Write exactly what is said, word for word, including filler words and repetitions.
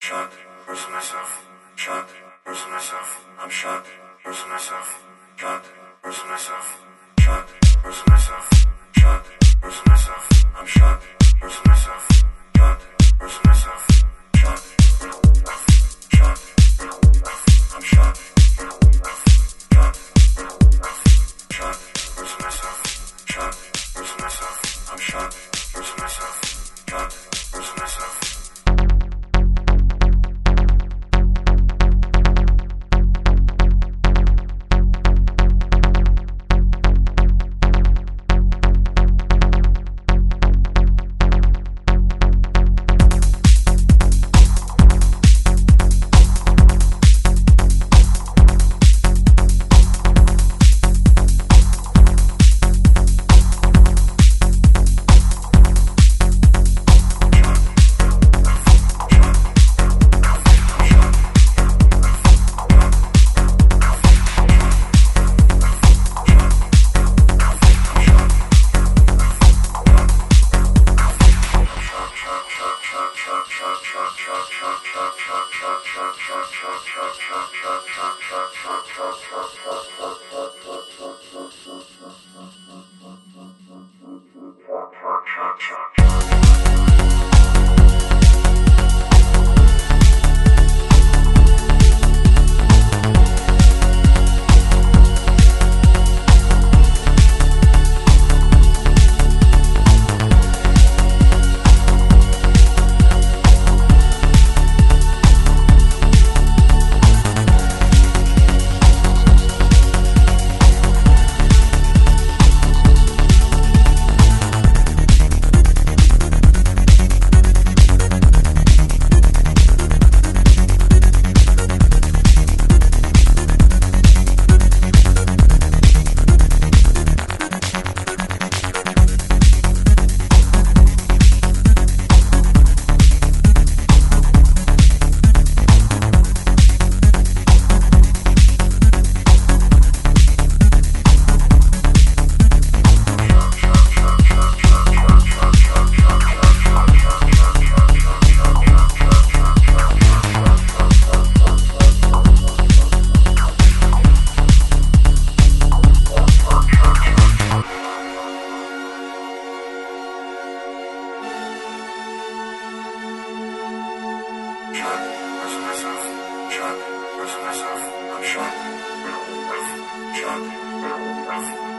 Shot, person myself. Shot, person myself. I'm shot, person myself. Shot, person myself. Shot, person myself. Shot, person myself. I'm shot, person myself. Shot, person myself. Shot, shot, I'm shot, shot, shot, person myself. Shot, person myself. I'm shot, person myself. Shot, person myself. Shot, person myself. I'm shot. Shot.